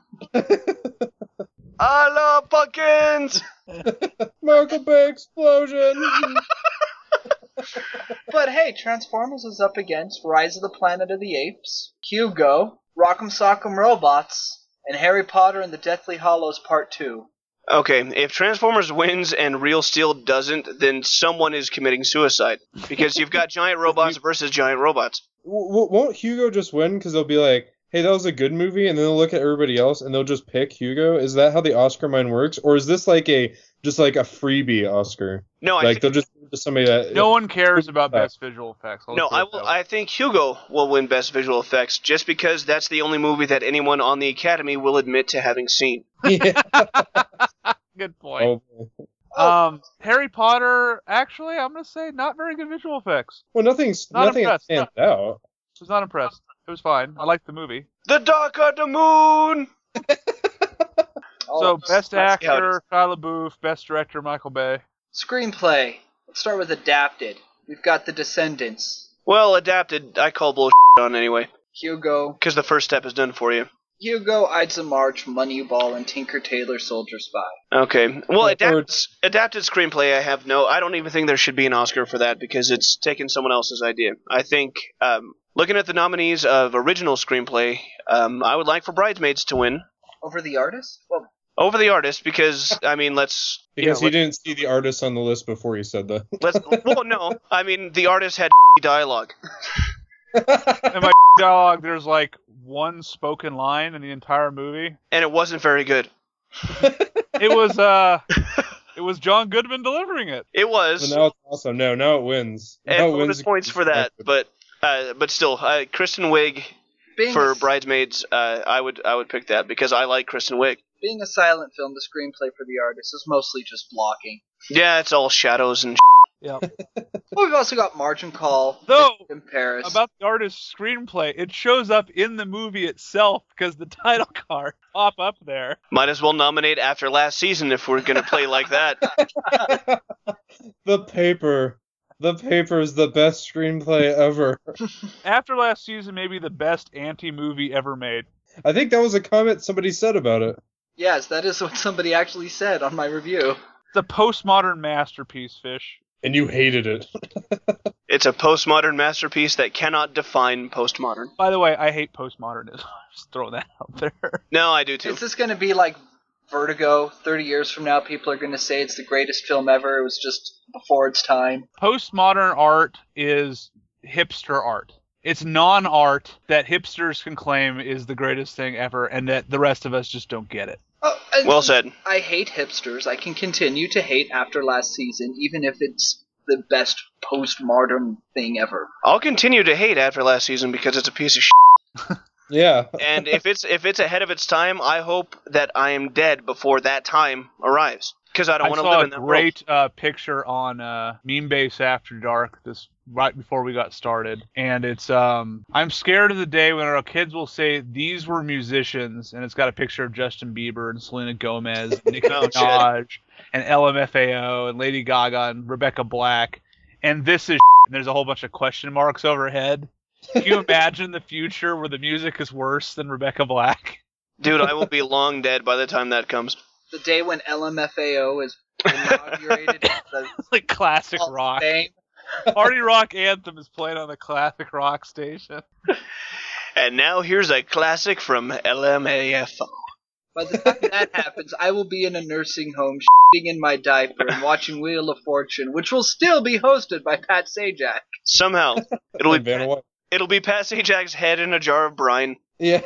I love pumpkins. Michael Bay explosion. But hey, Transformers is up against Rise of the Planet of the Apes, Hugo, Rock'em Sock'em Robots, and Harry Potter and the Deathly Hallows Part 2. Okay, if Transformers wins and Real Steel doesn't, then someone is committing suicide. Because you've got giant robots versus giant robots. Won't Hugo just win because they'll be like, hey, that was a good movie, and then they'll look at everybody else and they'll just pick Hugo? Is that how the Oscar mine works? Or is this like a freebie Oscar? No, I like think, they'll just give it to somebody that No one cares about Best Visual Effects. I think Hugo will win Best Visual Effects just because that's the only movie that anyone on the Academy will admit to having seen. Yeah. Good point. Oh. Harry Potter, actually, I'm going to say not very good visual effects. Well, nothing impressed. stands out. I was not impressed. It was fine. I liked the movie. The Dark of the Moon! So, Best that's how it Actor, Shia LaBeouf. Best Director, Michael Bay. Screenplay. Let's start with Adapted. We've got The Descendants. Well, adapted, I call bullshit on anyway. Hugo. Because the first step is done for you. Hugo, Ides of March, Moneyball, and Tinker Tailor Soldier Spy. Okay. Well, Yeah, adapted screenplay, I don't even think there should be an Oscar for that because it's taken someone else's idea. I think, looking at the nominees of original screenplay, I would like for Bridesmaids to win. Over the Artist? Well, Over the Artist, because, I mean, Because he didn't see the artist on the list before he said that. well, no. I mean, the artist had dialogue. In my dialogue, there's like one spoken line in the entire movie. And it wasn't very good. It was John Goodman delivering it. It was. So now it's awesome. No, now it wins. And Now it bonus wins points for that, but still, Kristen Wiig being for a, Bridesmaids, I would pick that because I like Kristen Wiig. being a silent film, the screenplay for The Artist is mostly just blocking. Yeah, it's all shadows and. Yeah. Well, we've also got Margin Call Though, in Paris. about the artist's screenplay, it shows up in the movie itself because the title card pop up there. Might as well nominate After Last Season if we're gonna play like that. The Paper. The Paper is the best screenplay ever. After Last Season may be the best anti-movie ever made. I think that was a comment somebody said about it. Yes, that is what somebody actually said on my review. It's a postmodern masterpiece, Fish. And you hated it. It's a postmodern masterpiece that cannot define postmodern. By the way, I hate postmodernism. Just throwing that out there. No, I do too. Is this going to be like Vertigo? 30 years from now, people are going to say it's the greatest film ever. It was just before its time. Postmodern art is hipster art. It's non-art that hipsters can claim is the greatest thing ever, and that the rest of us just don't get it. Oh, Well said. I hate hipsters. I can continue to hate After Last Season, even if it's the best postmodern thing ever. I'll continue to hate after last season because it's a piece of shit. Yeah. And if it's ahead of its time, I hope that I am dead before that time arrives. Because I don't want to live in that world. I saw a great picture on Meme Base After Dark this right before we got started, and it's I'm scared of the day when our kids will say these were musicians, and it's got a picture of Justin Bieber and Selena Gomez, Nicki Minaj, and LMFAO, and Lady Gaga and Rebecca Black, and this is and there's a whole bunch of question marks overhead. Can you imagine the future where the music is worse than Rebecca Black? Dude, I will be long dead by the time that comes. The day when LMFAO is inaugurated the Like classic Hall of rock. Fame. Party Rock Anthem is played on the classic rock station. And now here's a classic from LMAFO. By the time that happens, I will be in a nursing home, shitting in my diaper and watching Wheel of Fortune, which will still be hosted by Pat Sajak. Somehow, And Vanna White. it'll be Pat Sajak's head in a jar of brine. Yeah.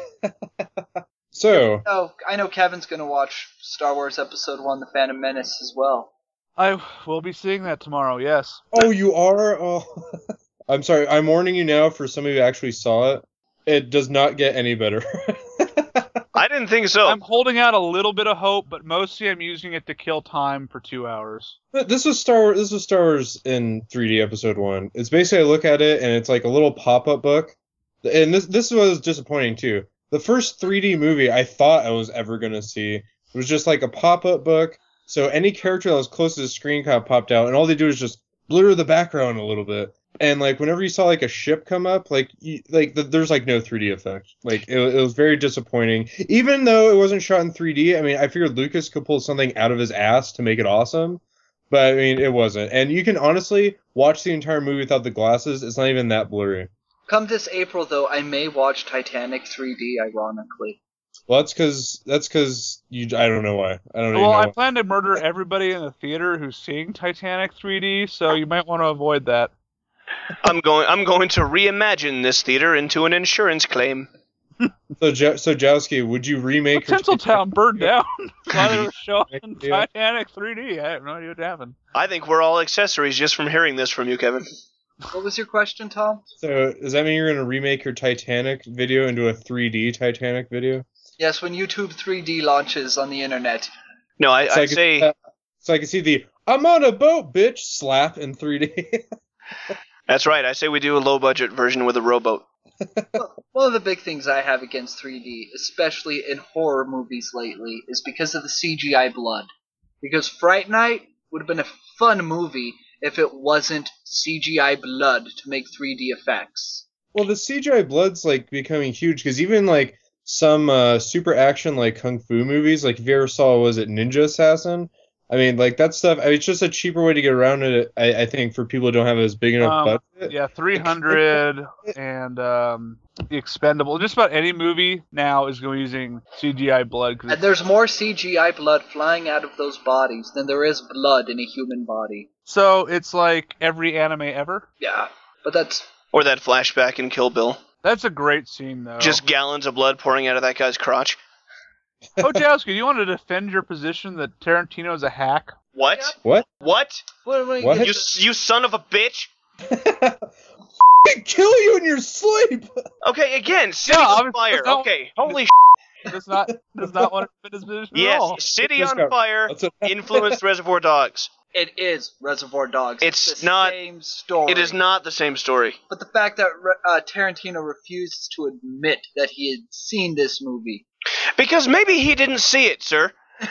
So, Oh, I know Kevin's gonna watch Star Wars Episode 1, The Phantom Menace, as well. I will be seeing that tomorrow, yes. oh, you are? Oh. I'm sorry. I'm warning you now for somebody who actually saw it. It does not get any better. I didn't think so. I'm holding out a little bit of hope, but mostly I'm using it to kill time for 2 hours. This was Star Wars. This was Star Wars in 3D Episode 1. It's basically I look at it and it's like a little pop-up book. And this was disappointing too. The first 3D movie I thought I was ever gonna see was just like a pop-up book. So any character that was close to the screen kind of popped out, and all they do is just blur the background a little bit. And like whenever you saw like a ship come up, there's like no 3D effect. Like it was very disappointing. Even though it wasn't shot in 3D, I mean, I figured Lucas could pull something out of his ass to make it awesome, but I mean, it wasn't. And you can honestly watch the entire movie without the glasses. It's not even that blurry. Come this April, though, I may watch Titanic 3D, ironically. Well, that's because you. I don't know why. I don't even Well, know. I plan to murder everybody in the theater who's seeing Titanic 3D, so you might want to avoid that. I'm going to reimagine this theater into an insurance claim. So Jowski, would you remake? Well, Tinseltown burned down while they were showing Yeah. Titanic 3D. I have no idea what happened. I think we're all accessories just from hearing this from you, Kevin. What was your question, Tom? So does that mean you're going to remake your Titanic video into a 3D Titanic video? Yes, when YouTube 3D launches on the internet. No, I So say so I can see the "I'm on a boat, bitch" slap in 3D. that's right. I say we do a low-budget version with a rowboat. One of the big things I have against 3D, especially in horror movies lately, is because of the CGI blood. Because Fright Night would have been a fun movie if it wasn't CGI blood to make 3D effects. Well, the CGI blood's like becoming huge because even like some super action like kung fu movies, like if you ever saw, was it Ninja Assassin? I mean, like that stuff. I mean, it's just a cheaper way to get around it. I think for people who don't have as big enough budget. Yeah, 300 and The Expendable. Just about any movie now is going using CGI blood. And there's more CGI blood flying out of those bodies than there is blood in a human body. So it's like every anime ever? Yeah, but that's... Or that flashback in Kill Bill. That's a great scene, though. Just gallons of blood pouring out of that guy's crotch. Oh, Jowski, do you want to defend your position that Tarantino's a hack? What? What? What? What? You son of a bitch! Kill you in your sleep. Okay, again, City Yeah, on obviously, Fire. no. Okay, holy Does not want to defend his position at all. yes, City Just on got- Fire That's a- influenced Reservoir Dogs. It is Reservoir Dogs. It's the not- same story. It is not the same story. But the fact that Tarantino refused to admit that he had seen this movie. Because maybe he didn't see it, sir.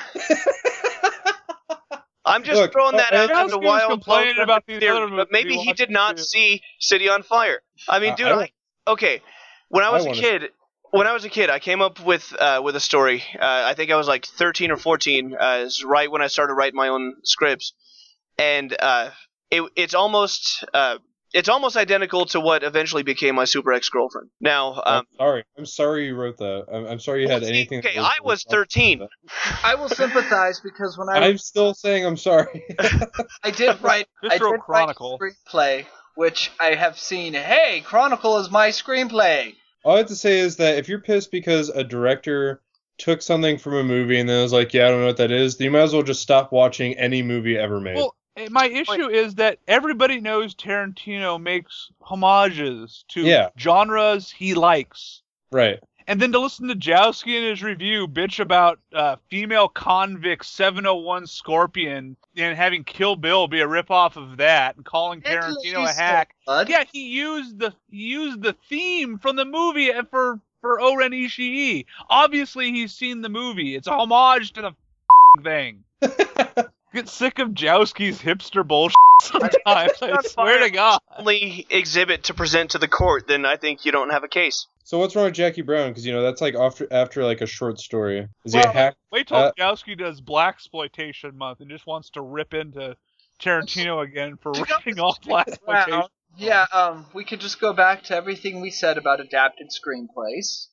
I'm just Look, throwing that out Jowski as a was wild complaining about these theory, other but movies maybe he he watched did not too. see City on Fire. I mean, dude, okay. When I was a kid, I came up with a story. I think I was like 13 or 14, is right when I started writing my own scripts, and it's almost identical to what eventually became my super ex-girlfriend. Now, I'm sorry you wrote that. I'm sorry you had anything. Okay, I was 13. I will sympathize because when I'm still saying I'm sorry. I did write Visceral Chronicle. a screenplay, which I have seen. Hey, Chronicle is my screenplay. All I have to say is that if you're pissed because a director took something from a movie and then was like, yeah, I don't know what that is, then you might as well just stop watching any movie ever made. Well, My issue is that everybody knows Tarantino makes homages to Yeah. genres he likes. Right. And then to listen to Jowski in his review bitch about female convict 701 Scorpion and having Kill Bill be a ripoff of that and calling Tarantino a hack. Yeah, he used the theme from the movie for Oren Ishii. Obviously, he's seen the movie. It's a homage to the thing. Get sick of Jowski's hipster bullshit sometimes. I swear to God. Only exhibit to present to the court, then I think you don't have a case. So what's wrong with Jackie Brown? Because that's like after like a short story. Is he a hack? Wait till Jowski does Blaxploitation Month and just wants to rip into Tarantino again for ripping off Blaxploitation. Yeah, we could just go back to everything we said about adapted screenplays.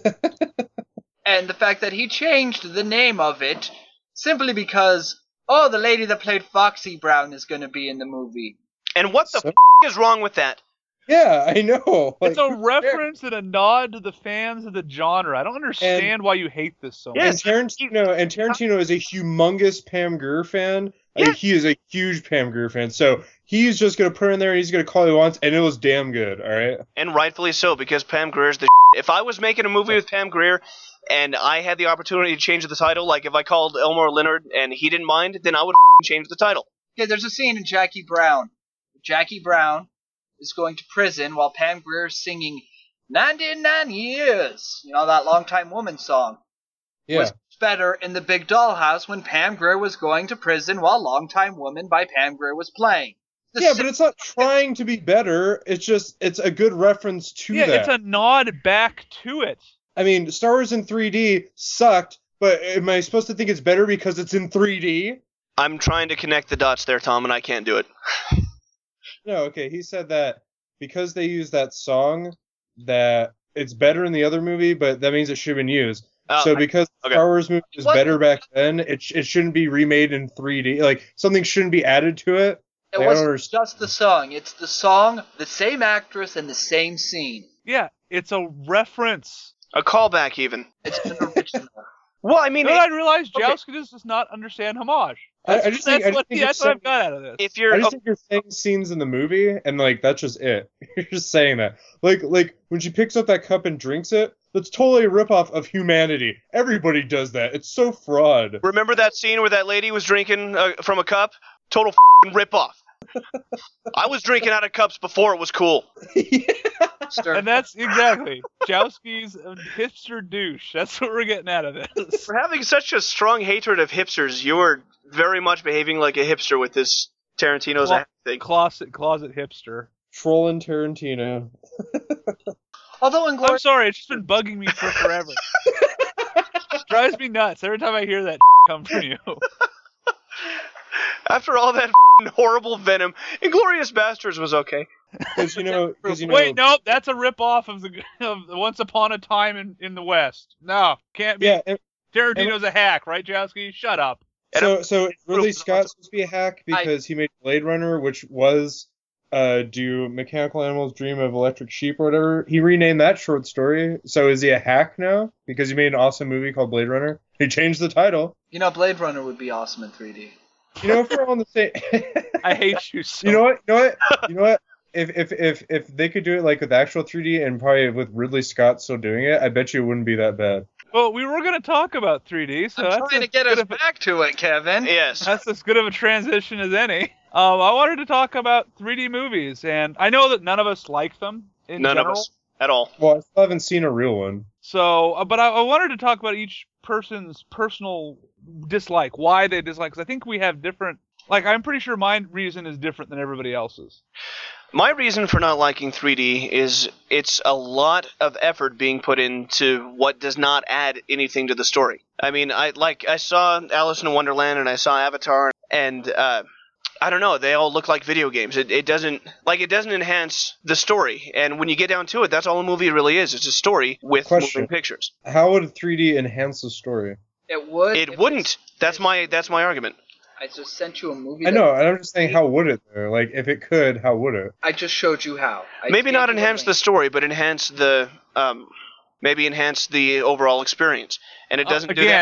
And the fact that he changed the name of it simply because, the lady that played Foxy Brown is going to be in the movie. And what the is wrong with that? Yeah, I know. It's a reference and a nod to the fans of the genre. I don't understand why you hate this so much. And Tarantino is a humongous Pam Grier fan. Yeah. He is a huge Pam Grier fan. So he's just going to put it in there and he's going to call it once, and it was damn good, all right? And rightfully so, because Pam Grier's the If I was making a movie with Pam Grier and I had the opportunity to change the title, like if I called Elmore Leonard and he didn't mind, then I would change the title. Yeah, there's a scene in Jackie Brown. Jackie Brown is going to prison while Pam Grier is singing 99 Years. That Longtime Woman song. Yeah. Was better in The Big Dollhouse when Pam Grier was going to prison while Longtime Woman by Pam Grier was playing. But it's not trying to be better. It's a good reference to that. Yeah, it's a nod back to it. I mean, Star Wars in 3D sucked, but am I supposed to think it's better because it's in 3D? I'm trying to connect the dots there, Tom, and I can't do it. No, okay, he said that because they used that song, that it's better in the other movie, but that means it should have been used. So because Star Wars movie was better back then, it shouldn't be remade in 3D. Like, something shouldn't be added to it. It wasn't just the song. It's the song, the same actress, and the same scene. Yeah, it's a reference. A callback, even. It's an original. Well, I mean... I realized Jowski does not understand homage. That's what I've got out of this. I just think you're saying scenes in the movie, and, like, that's just it. You're just saying that. Like, when she picks up that cup and drinks it, that's totally a ripoff of Humanity. Everybody does that. It's so fraud. Remember that scene where that lady was drinking from a cup? Total ripoff. I was drinking out of cups before it was cool. And that's exactly Jowski's hipster douche. That's what we're getting out of this. For having such a strong hatred of hipsters, you're very much behaving like a hipster with this Tarantino's thing. Closet hipster. Trolling Tarantino. Although I'm sorry, it's just been bugging me for forever. Drives me nuts every time I hear that come from you. After all that horrible Venom, Inglourious Basterds was okay. Because Wait, nope, that's a rip-off of the Once Upon a Time in the West. No, can't be. Yeah, Tarantino's a hack, right, Jowski? Shut up. So Ridley Scott's supposed to be a hack because he made Blade Runner, which was Do Mechanical Animals Dream of Electric Sheep or whatever. He renamed that short story. So is he a hack now? Because he made an awesome movie called Blade Runner. He changed the title. Blade Runner would be awesome in 3D. If we're on the same... I hate you so. You know what? If they could do it like with actual 3D and probably with Ridley Scott still doing it, I bet you it wouldn't be that bad. Well, we were going to talk about 3D, so I'm trying to get us back to it, Kevin. Yes. That's as good of a transition as any. I wanted to talk about 3D movies, and I know that none of us like them in general. None of us at all. Well, I still haven't seen a real one. So, but I wanted to talk about each person's personal dislike, why they dislike, because I think we have different... Like, I'm pretty sure my reason is different than everybody else's. My reason for not liking 3D is it's a lot of effort being put into what does not add anything to the story. I mean, I saw Alice in Wonderland and I saw Avatar, and I don't know, they all look like video games. It doesn't enhance the story. And when you get down to it, that's all a movie really is. It's a story with moving pictures. How would 3D enhance the story? It would. It wouldn't. That's my argument. I just sent you a movie. I know, and I'm just saying, how would it though? Like, if it could, how would it? I just showed you how. Maybe not enhance the story, but enhance the overall experience. And it doesn't do that. Again,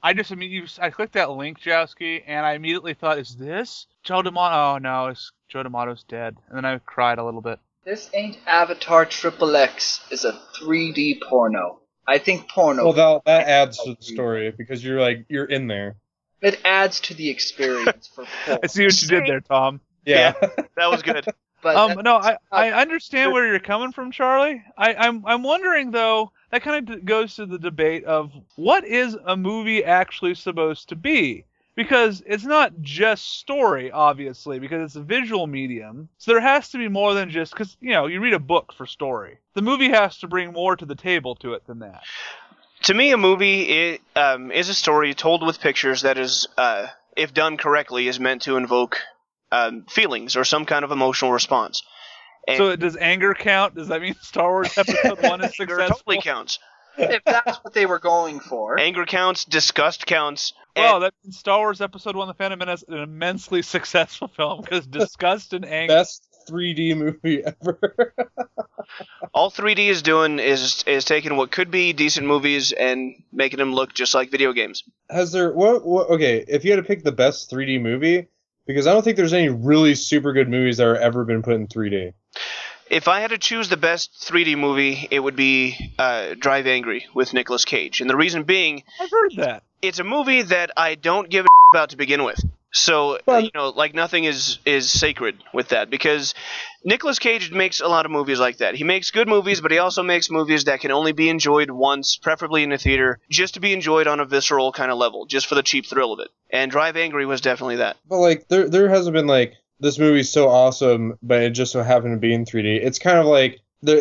I clicked that link, Jowski, and I immediately thought, is this Joe D'Amato? Oh no, Joe D'Amato's dead. And then I cried a little bit. This ain't Avatar XXX is a 3D porno. I think porno. Well, that adds to the story because you're in there. It adds to the experience for porn. I see what you did there, Tom. Yeah. That was good. But No, I understand where you're coming from, Charlie. I'm wondering though. That kind of goes to the debate of what is a movie actually supposed to be? Because it's not just story, obviously, because it's a visual medium. So there has to be more than just, because, you read a book for story. The movie has to bring more to the table to it than that. To me, a movie is a story told with pictures that is, if done correctly, is meant to invoke feelings or some kind of emotional response. And so does anger count? Does that mean Star Wars Episode 1 is anger successful? totally counts. if that's what they were going for. Anger counts, disgust counts. Well, that means Star Wars Episode 1, The Phantom Menace, an immensely successful film, because disgust and anger... Best 3D movie ever. All 3D is doing is taking what could be decent movies and making them look just like video games. Has there... Okay, if you had to pick the best 3D movie, because I don't think there's any really super good movies that have ever been put in 3D. If I had to choose the best 3D movie, it would be Drive Angry with Nicolas Cage. And the reason being... I've heard that. It's a movie that I don't give a about to begin with. So, nothing is sacred with that. Because Nicolas Cage makes a lot of movies like that. He makes good movies, but he also makes movies that can only be enjoyed once, preferably in a theater, just to be enjoyed on a visceral kind of level, just for the cheap thrill of it. And Drive Angry was definitely that. But, there hasn't been, this movie's so awesome, but it just so happened to be in 3D. It's kind of like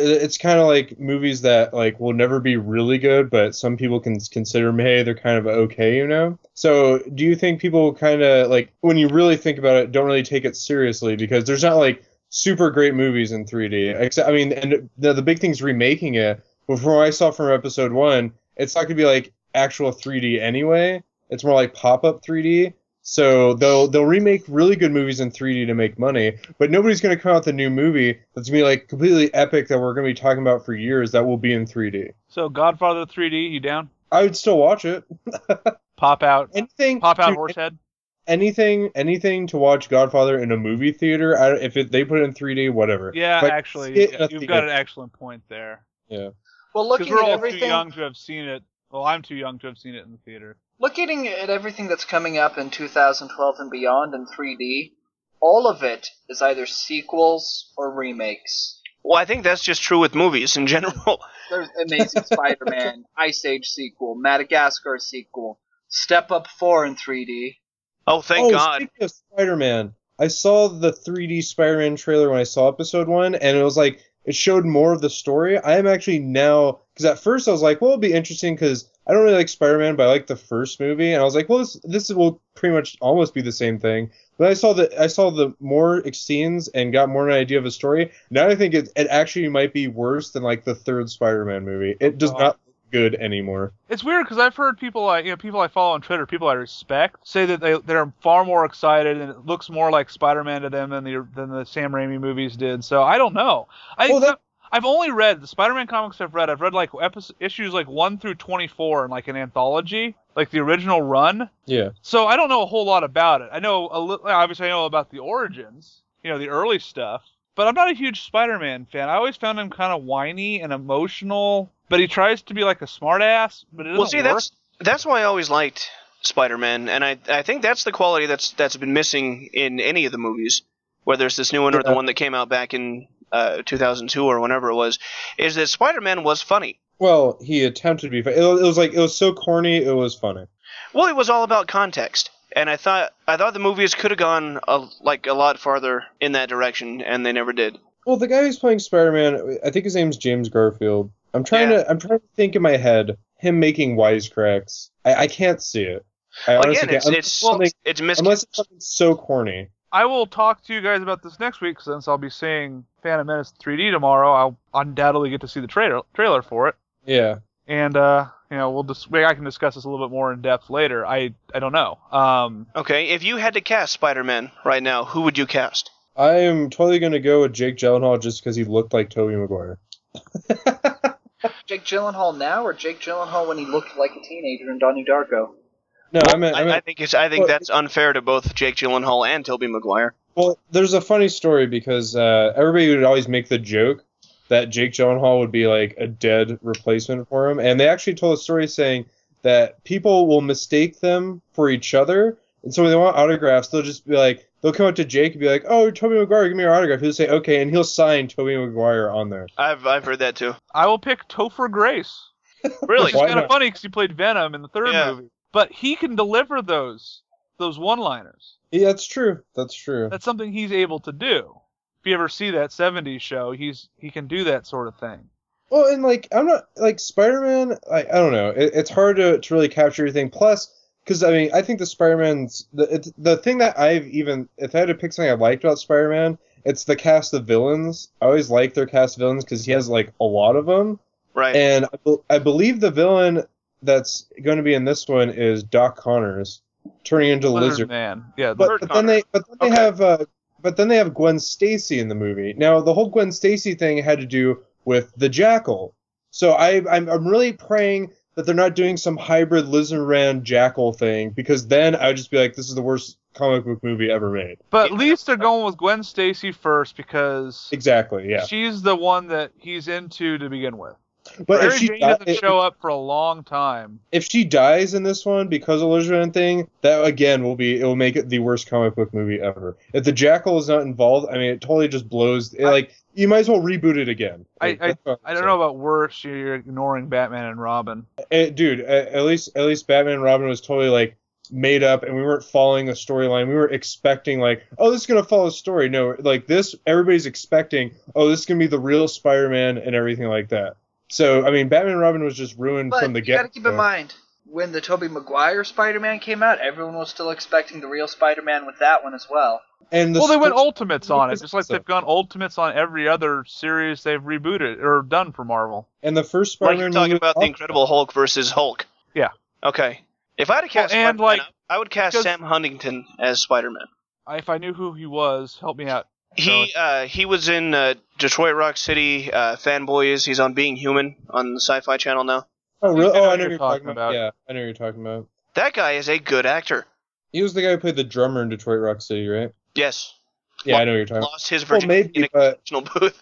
movies that will never be really good, but some people can consider them, hey, they're kind of okay, So do you think people kind of when you really think about it, don't really take it seriously because there's not super great movies in 3D? Except and the big thing's remaking it. But from what I saw from Episode 1, it's not gonna be actual 3D anyway. It's more like pop-up 3D. So they'll remake really good movies in 3D to make money, but nobody's going to come out with a new movie that's going to be completely epic that we're going to be talking about for years that will be in 3D. So Godfather 3D, you down? I would still watch it. Pop out dude, Horsehead. Anything to watch Godfather in a movie theater. If they put it in 3D, whatever. Yeah, actually, you've got an excellent point there. Yeah. Well, looking we're at all everything, too young to have seen it. Well, I'm too young to have seen it in the theater. Looking at everything that's coming up in 2012 and beyond in 3D, all of it is either sequels or remakes. Well, I think that's just true with movies in general. There's Amazing Spider-Man, Ice Age sequel, Madagascar sequel, Step Up 4 in 3D. Oh, thank God. Speaking of Spider-Man, I saw the 3D Spider-Man trailer when I saw Episode 1, and it was it showed more of the story. I am actually now... Because at first I was like, well, it'll be interesting because I don't really like Spider-Man, but I like the first movie. And I was like, well, this will pretty much almost be the same thing. But I saw the more scenes and got more of an idea of a story. Now I think it actually might be worse than the third Spider-Man movie. It does not look good anymore. It's weird because I've heard people people I follow on Twitter, people I respect, say that they're far more excited and it looks more like Spider-Man to them than the Sam Raimi movies did. So I don't know. I've only read the Spider-Man comics I've read issues 1 through 24 in an anthology, the original run. Yeah. So I don't know a whole lot about it. I know obviously I know about the origins, the early stuff, but I'm not a huge Spider-Man fan. I always found him kind of whiny and emotional, but he tries to be a smartass, but it doesn't work. That's why I always liked Spider-Man, and I think that's the quality that's been missing in any of the movies, whether it's this new one or the one that came out back in 2002 or whenever it was, is that Spider-Man was funny. Well, he attempted to be funny. It was so corny, it was funny. Well, it was all about context, and I thought the movies could have gone a lot farther in that direction, and they never did. Well, the guy who's playing Spider-Man, I think his name's James Garfield. I'm trying to think in my head him making wisecracks. I can't see it. Again, it's miscast. Unless it's something so corny. I will talk to you guys about this next week since I'll be seeing Phantom Menace 3D tomorrow. I'll undoubtedly get to see the trailer for it. Yeah. And I can discuss this a little bit more in depth later. I don't know. Okay, if you had to cast Spider-Man right now, who would you cast? I am totally going to go with Jake Gyllenhaal just because he looked like Tobey Maguire. Jake Gyllenhaal now or Jake Gyllenhaal when he looked like a teenager in Donnie Darko? No, Well, I meant I think that's unfair to both Jake Gyllenhaal and Tobey Maguire. well, there's a funny story because everybody would always make the joke that Jake Gyllenhaal would be like a dead replacement for him, and they actually told a story saying that people will mistake them for each other, and so when they want autographs, they'll just be like, they'll come up to Jake and be like, "Oh, Tobey Maguire, give me your autograph." He'll say, "Okay," and he'll sign Tobey Maguire on there. I've heard that too. I will pick Topher Grace. Really? Which is Why kind of not? funny because he played Venom in the third Yeah. movie. But he can deliver those one-liners. Yeah, that's true. That's true. That's something he's able to do. If you ever see that 70s show, he can do that sort of thing. Well, and like I'm not like Spider-Man. I don't know. It's hard to really capture everything. Plus, because I mean, I think the Spider-Man's the thing that I've even if I had to pick something I liked about Spider-Man, it's the cast of villains. I always like their cast of villains because he has like a lot of them. Right. And I believe the villain that's going to be in this one is Doc Connors turning into Lizard. Man. Yeah. But then they have Gwen Stacy in the movie. Now the whole Gwen Stacy thing had to do with the Jackal. So I'm really praying that they're not doing some hybrid Lizard Jackal thing, because then I would just be like, this is the worst comic book movie ever made. But at least they're going with Gwen Stacy first because Exactly, yeah. she's the one that he's into to begin with. But Mary Jane doesn't show up for a long time. If she dies in this one because of Lizard thing, that again will make it the worst comic book movie ever. If the Jackal is not involved, I mean, it totally just blows. You might as well reboot it again. Like, I don't know about worse. You're ignoring Batman and Robin. Dude, at least Batman and Robin was totally like made up, and we weren't following a storyline. We were expecting like, oh, this is gonna follow a story. No, like this, everybody's expecting, oh, this is gonna be the real Spider-Man and everything like that. So, I mean, Batman and Robin was just ruined from the get-go. But get. you gotta keep in mind, when the Tobey Maguire Spider-Man came out, everyone was still expecting the real Spider-Man with that one as well. And They went Ultimates on it, just like they've gone Ultimates on every other series they've rebooted or done for Marvel. And the first Like Spider-Man you're talking movie about the was Incredible Hulk versus Hulk. Yeah. Okay. If I had to cast and, Spider-Man, like, I would cast because- Sam Huntington as Spider-Man. If I knew who he was, help me out. He was in Detroit Rock City, Fanboys. He's on Being Human on the Sci-Fi Channel now. Oh, really? I Oh, I know know who you're talking about. Yeah, I know who you're talking about. That guy is a good actor. He was the guy who played the drummer in Detroit Rock City, right? Yes. Yeah, I know who you're talking about. Lost his Well, virginity in maybe, a but conventional booth.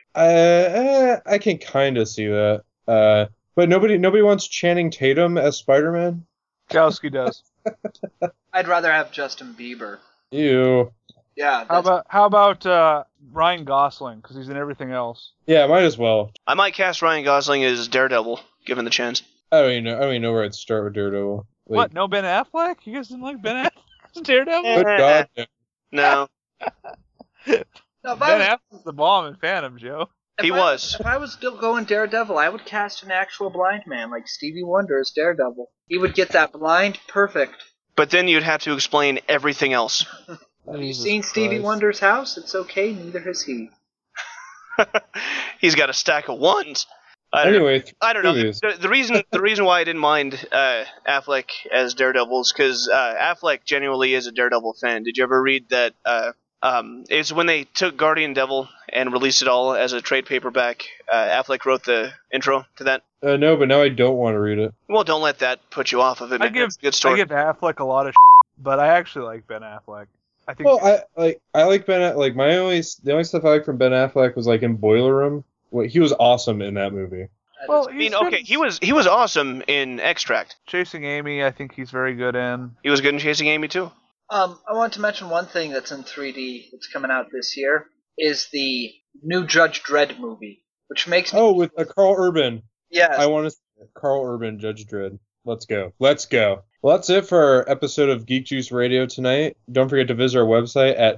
I can kind of see that. But nobody wants Channing Tatum as Spider-Man. Kowski does. I'd rather have Justin Bieber. Ew. Yeah. How about Ryan Gosling, because he's in everything else. Yeah, might as well. I might cast Ryan Gosling as Daredevil, given the chance. I don't even know where I'd start with Daredevil. Like, What? No Ben Affleck? You guys didn't like Ben Affleck as Daredevil? Good God. No. No. No, if Ben Affleck's the bomb in Phantom, Joe. He was. If I was still going Daredevil, I would cast an actual blind man like Stevie Wonder as Daredevil. He would get that blind perfect. But then you'd have to explain everything else. Have you seen Stevie Wonder's house? It's okay, neither has he. He's got a stack of ones. I don't know. The reason why I didn't mind Affleck as Daredevil is because Affleck genuinely is a Daredevil fan. Did you ever read that? It's when they took Guardian Devil and released it all as a trade paperback. Affleck wrote the intro to that. No, but now I don't want to read it. Well, don't let that put you off of it. Man. It's a good story. I give Affleck a lot of but I actually like Ben Affleck. I think. Well, I like Ben. Like the only stuff I like from Ben Affleck was like in Boiler Room. He was awesome in that movie. Well, I mean, okay, he was awesome in Extract. Chasing Amy, I think he's very good in. He was good in Chasing Amy too. I want to mention one thing that's in 3D that's coming out this year is the new Judge Dredd movie, which makes me... Oh, with Carl Urban. Yes. I want to see Carl Urban, Judge Dredd. Let's go. Well, that's it for our episode of Geek Juice Radio tonight. Don't forget to visit our website at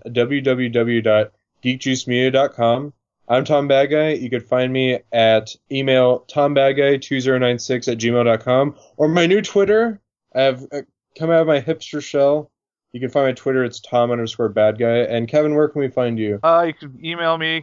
www.geekjuicemedia.com. I'm Tom Badguy. You can find me at email tombadguy2096@gmail.com, or my new Twitter. I've come out of my hipster shell. You can find my Twitter. It's Tom_Badguy. And Kevin, where can we find you? You can email me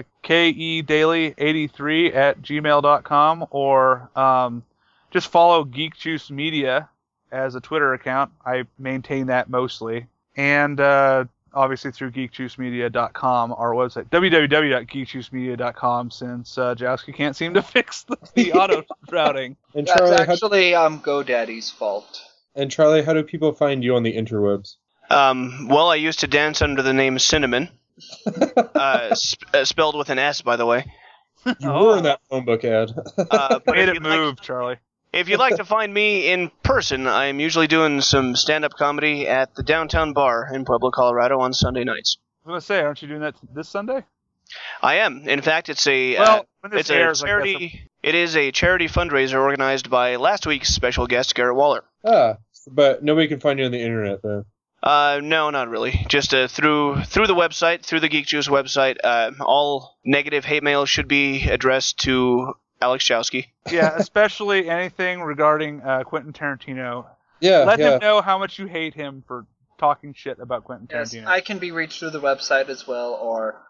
kedaily83@gmail.com, or just follow Geek Juice Media as a Twitter account. I maintain that mostly, and obviously through geekjuicemedia.com, our website, www.geekjuicemedia.com, since Jowski can't seem to fix the auto routing. And That's Charlie, actually GoDaddy's fault. And Charlie, how do people find you on the interwebs? Well, I used to dance under the name Cinnamon, spelled with an S, by the way. You were in that phone book ad. But Made if it you'd like- move, Charlie. If you'd like to find me in person, I'm usually doing some stand-up comedy at the Downtown Bar in Pueblo, Colorado on Sunday nights. I was going to say, aren't you doing that this Sunday? I am. In fact, it's a When this it's a airs, I guess charity. It is a charity fundraiser organized by last week's special guest, Garrett Waller. But nobody can find you on the internet, though. No, not really. Just through the website, through the Geek Juice website. All negative hate mail should be addressed to Alex Chowsky. Yeah, especially anything regarding Quentin Tarantino. Yeah, Let yeah. him know how much you hate him for talking shit about Quentin Yes, Tarantino. I can be reached through the website as well, or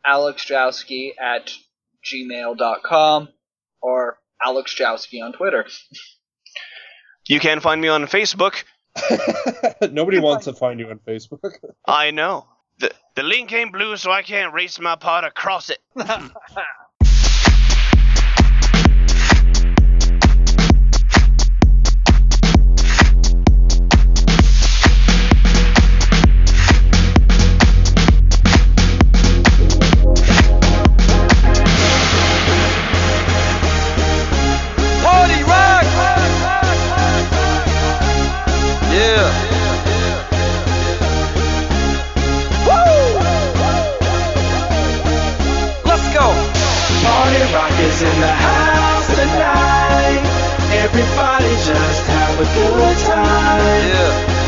alexjowski@gmail.com, or alexjowski on Twitter. You can find me on Facebook. Nobody wants to find you on Facebook. I know. The link ain't blue, so I can't race my pod across it. Party rock! Yeah. Woo! Let's go. Party rock is in the house tonight. Everybody just have a good time. Yeah.